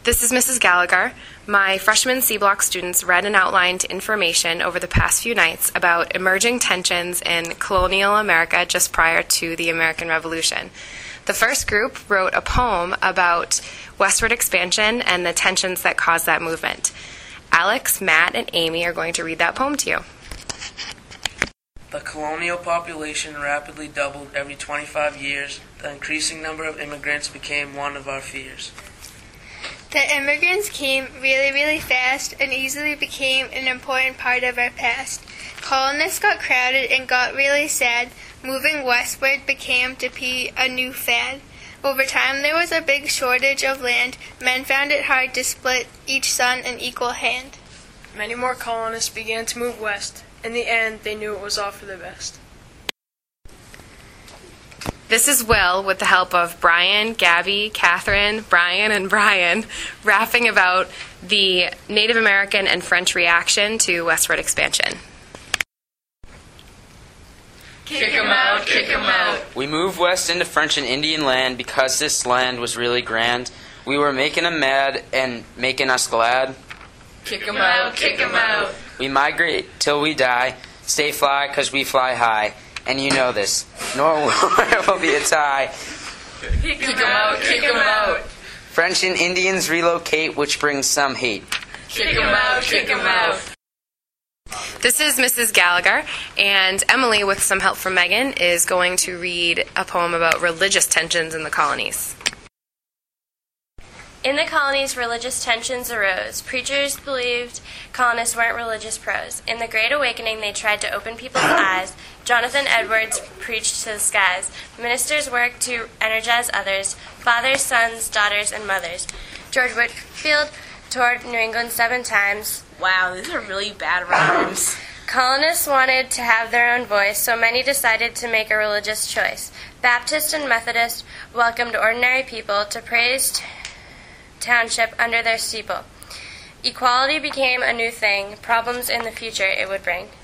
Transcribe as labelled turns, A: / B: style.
A: This is Mrs. Gallagher. My freshman C-Block students read and outlined information over the past few nights about emerging tensions in colonial America just prior to the American Revolution. The first group wrote a poem about westward expansion and the tensions that caused that movement. Alex, Matt, and Amy are going to read that poem to you.
B: The colonial population rapidly doubled every 25 years. The increasing number of immigrants became one of our fears.
C: The immigrants came really fast and easily became an important part of our past. Colonists got crowded and got really sad. Moving westward became to be a new fad. Over time there was a big shortage of land. Men found it hard to split each son an equal hand.
D: Many more colonists began to move west. In the end, they knew it was all for the best.
A: This is Will, with the help of Brian, Gabby, Catherine, Brian, and Brian, rapping about the Native American and French reaction to westward expansion.
E: Kick 'em out, kick 'em out.
F: We moved west into French and Indian land because this land was really grand. We were making 'em mad and making us glad.
E: Kick 'em out, kick 'em out.
F: We migrate till we die, stay fly 'cause we fly high. And you know this, nor will be a tie.
E: Kick 'em out, kick 'em out.
F: French and Indians relocate, which brings some hate.
E: Kick 'em out, kick 'em out.
A: This is Mrs. Gallagher, and Emily, with some help from Megan, is going to read a poem about religious tensions in the colonies.
G: In the colonies, religious tensions arose. Preachers believed colonists weren't religious pros. In the Great Awakening, they tried to open people's eyes. Jonathan Edwards preached to the skies. Ministers worked to energize others, fathers, sons, daughters, and mothers. George Whitefield toured New England 7 times.
E: Wow, these are really bad rhymes.
G: Colonists wanted to have their own voice, so many decided to make a religious choice. Baptist and Methodist welcomed ordinary people to Praise Township under their steeple. Equality became a new thing, problems in the future it would bring.